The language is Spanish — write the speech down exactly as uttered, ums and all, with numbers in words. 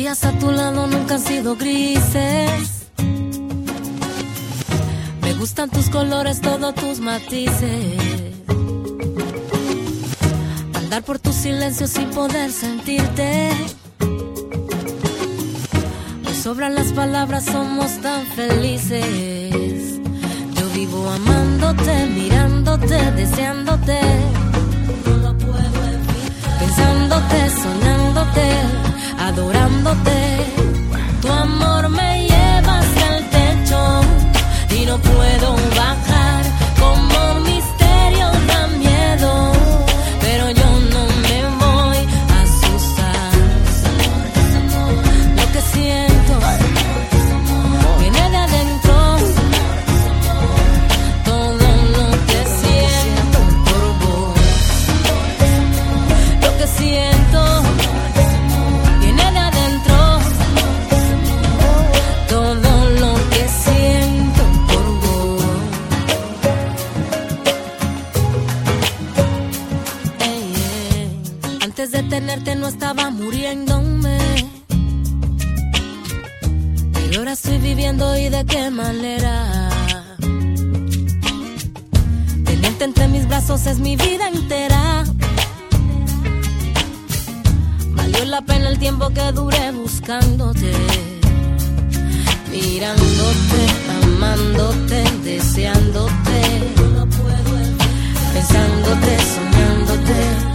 días a tu lado nunca han sido grises. Me gustan tus colores, todos tus matices. Andar por tu silencio sin poder sentirte. Me sobran las palabras, somos tan felices. Yo vivo amándote, mirándote, deseándote. No lo puedo evitar. Pensándote, soñándote, adorándote. Tu amor me lleva hasta el techo y no puedo bajar. Como un misterio da miedo, pero yo no me voy a asustar. Lo que siento viene de adentro. Todo lo que siento por vos. Lo que siento viene de adentro. Todo lo que siento por vos. Ey, ey. Antes de tenerte no estaba muriéndome, pero ahora estoy viviendo, y de qué manera. Tenerte entre mis brazos es mi vida entera. Valió la pena el tiempo que duré buscándote, mirándote, amándote, deseándote, pensándote, soñándote.